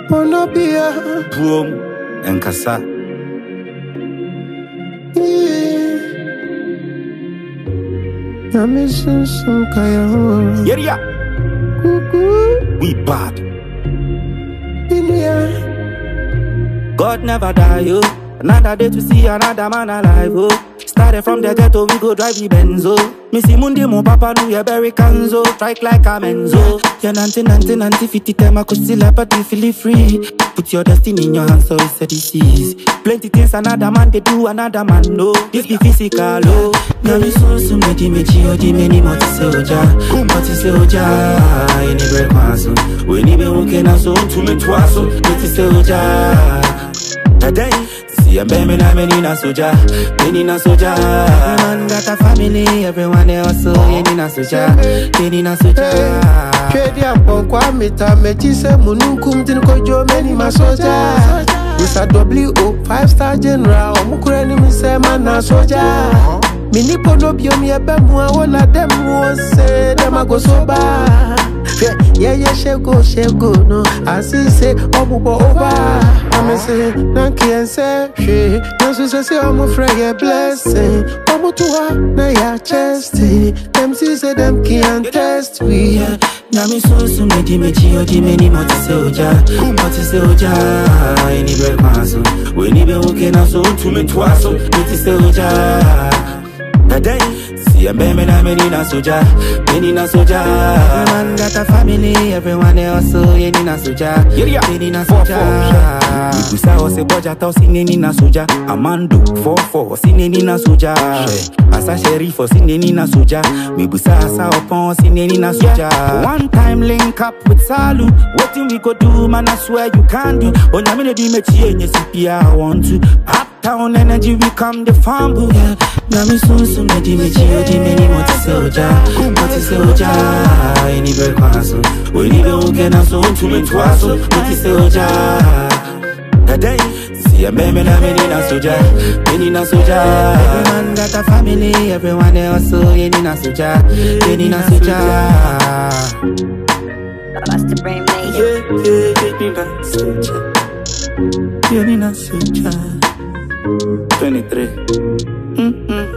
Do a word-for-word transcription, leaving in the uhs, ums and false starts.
Onobia Boom and Kasa. I'm missing some kaya. Yeah, yeah. We bad. God never die, yo. Another day to see another man alive, oh. Started from the ghetto, we go drive the Benzo. Missy Mundi, mon papa, nous y'a berry canzo. Strike like a menzo. Yeah, nanti, nanti, nanti, fifty time, I could still have but feel free. Put your destiny in your hands, so it's a disease. Plenty things another man, they do another man, no. This be physical, oh. Now me so so me di me chi o di me ni mo ti se oja. Mo ti se oja, any break maso. We ni be okay na so, to me twaso. Me ti se oja. Today, see a baby na me ni na soja, me ni na soja. Everyone got a family, everyone else so ye ni na soja, ye ni na soja. Trade ya pokwa mita mechi se mununkum tin kojo me ni ma soja. Mister W O five star general, omukure ni mi se man na soja. Mi ni pono biom ye be mu awona dem wo se dem a go soba. Yeah, yeah, she go, she go, no. I see, say, obubo over. I'm say, Nanki and say, she. Nancy say, I'm afraid, yeah, blessing. Omu tuwa, na ya chesty. Them see, say, them can't test we. Na mi so so me di me chi o di me ni mo ti se oja, mo ti se oja. Any break maso, we ni be okay na so, to me twaso, me ti se oja. Today, see a baby na me ni na soja, me ni na soja. Everyone got a family, everyone else so ye ni na soja, me ni na soja. We pusa o se boja ta si ni na soja. Amando four four si ni na soja. Asa sheriff si ni na soja. We pusa asa opon si ni na soja. One time link up with Salu, what thing we go do, man I swear you can do. Onya me di me chi enye C P I want to. Uptown energy we come the fumble, yeah. Na mi so so me di me chi o di me ni mo ti se oja, mo ti se oja. Any break maso, we ni be okay na so to me twaso, mo ti se oja. Today, see a baby na me ni na soja, me ni na soja. Everyone got a family, everyone else so ye ni na soja, ye ni na soja. That's the brain made. Yeah, yeah, ye ni na soja, ye ni na soja. Twenty-three. Mm-hmm.